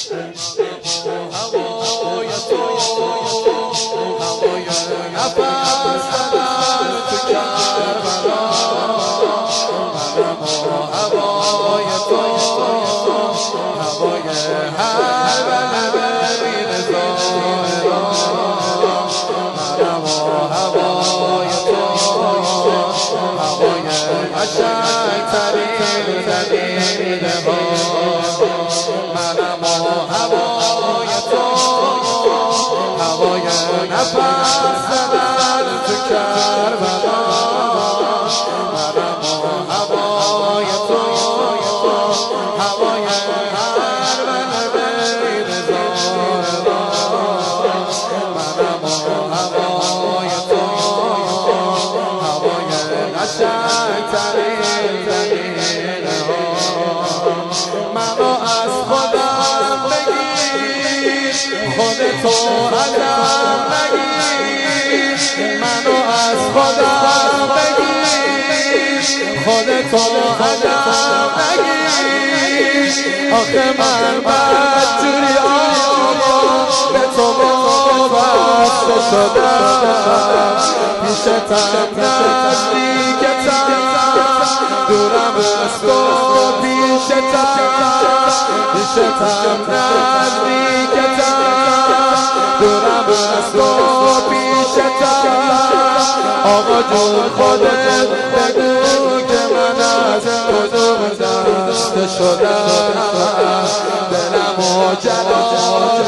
هوای تو هوای نفس زدن تو کربلا منم هوای تو هوای هر بین ظاهرا منم هوای تو هوای قشنگ‌ترین زمینه ها منم هوای تو هوای نفس زدن تو کربلا منم هوای تو هوای هر بین ظاهرا منم هوای تو هوای قشنگ‌ترین زمینه ها منو از خودم بگیر خودتو ازم نگیر منو از خودم بگیر خودتو ازم نگیر آخه من بدجوری به تو وابسته شدم پیشتم نزدیکتم دورم از تو پیشتم نزدیکتم دورم از تو پیشتم آقا جون خودت بگو که من از کدوم دسته شدم دلم و جلال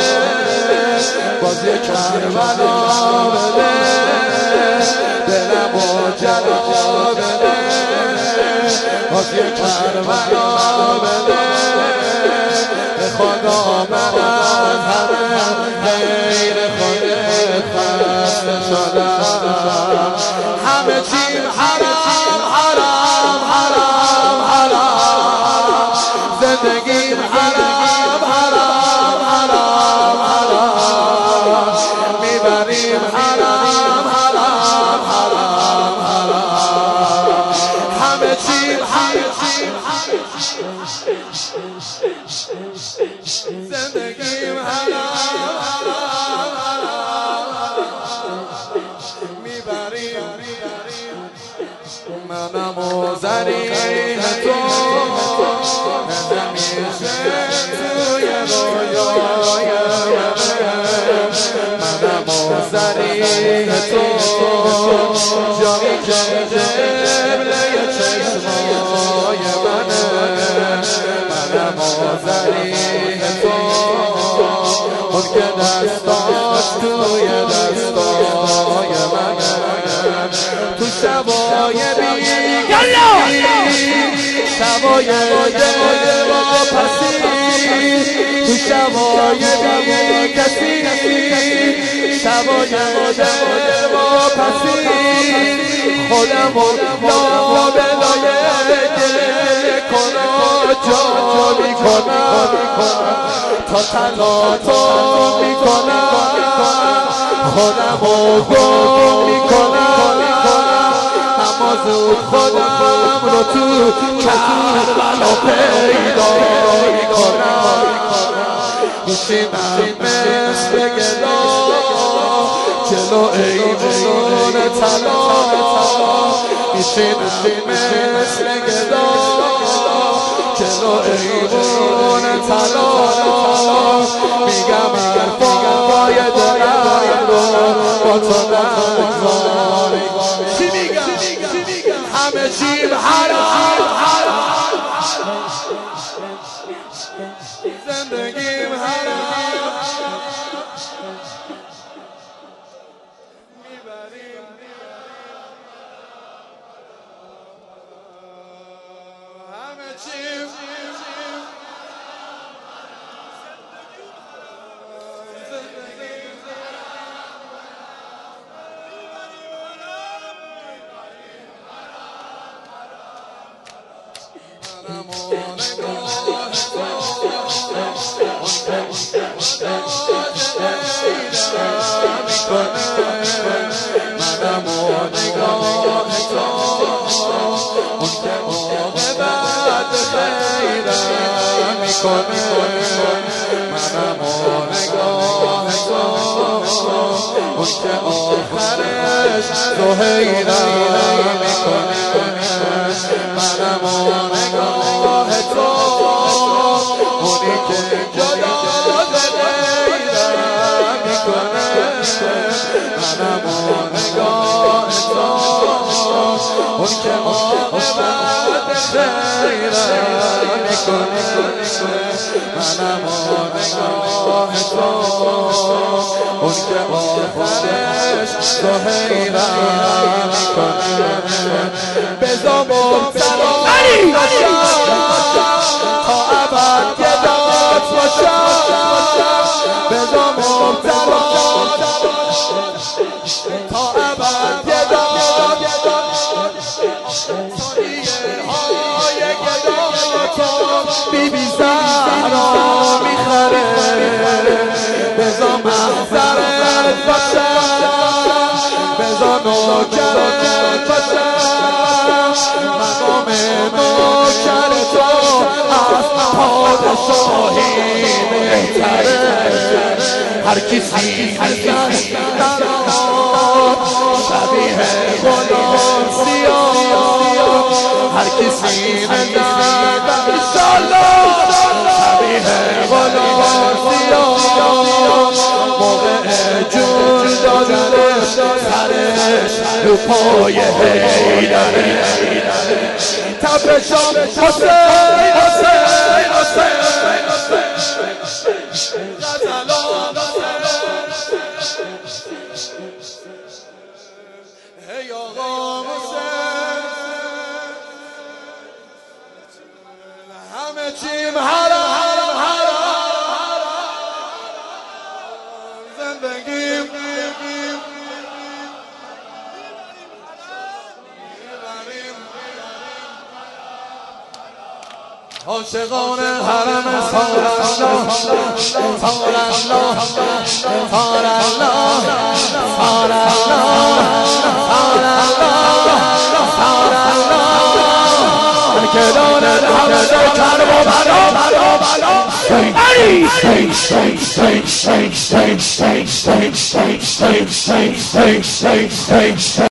باز یک کربلا بده دلم و جلال بده باز یک کربلا بده به خدا من از همه غیر خودت خسته شدم همه چیم حرام حرام حرام حرام زندگیم حرام حرام حرام حرام میبریم حرام حرام حرام حرام همه چیم زندگیم حرام میبریم منم و زرین تو همیشه توی رویای منم و زرین تو جایی که قبله چشمای منه منم و زرین تو اون که دستاش توی دستای منه تو شبای بیگسی شبای دل واپسی تو شبای بیگسی شبای دل واپسی خودم و لابلای گریه کنم جا میکنم تا تنها تو میکنم خودم و گم میکنم اما زود خودم رو تو کربلا پیدا میکنم میشینم مثل گدا جلو ایوون طلا میشینم مثل گدا جلو ایوون طلا میگم حرفای دلم رو با تو نگذاری چی میگم همه چیم حرام زندگیم حرام میبریم همه چیم منم و نگاه تو منم و نگاه تو اون که موقع بعد خیرم میکنه که آخرش زهیرم میکنه منم و نگاه تو اونی که جدا غیرم میکنه منم و نگاه تو اون که عاقبت خیرم میکنه منم و نگاه تو اون که آخرش زهیرم میکنه بزا مبتلا باشم تا ابد گدات باشم بزا مبتلا تا ابد گدات های گداتو بیبی زهرا میخره بزا محضرت باشم بزا نوکرت باشم مقام نوکر تو از پادشاهی بهتره هر کسی ازش درآمد شبیه غلام سیاه هر کسی نزد انشالله شبیه غلام سیاه موقع جون دادنش سرش رو پای حیدره تبشم حسین حسین حسین غزلان ای آقا حسین همه چیم حرام حرام زندگیم عاشقان حرم سارالله سارالله سارالله سارالله که داند همه کرب و بلا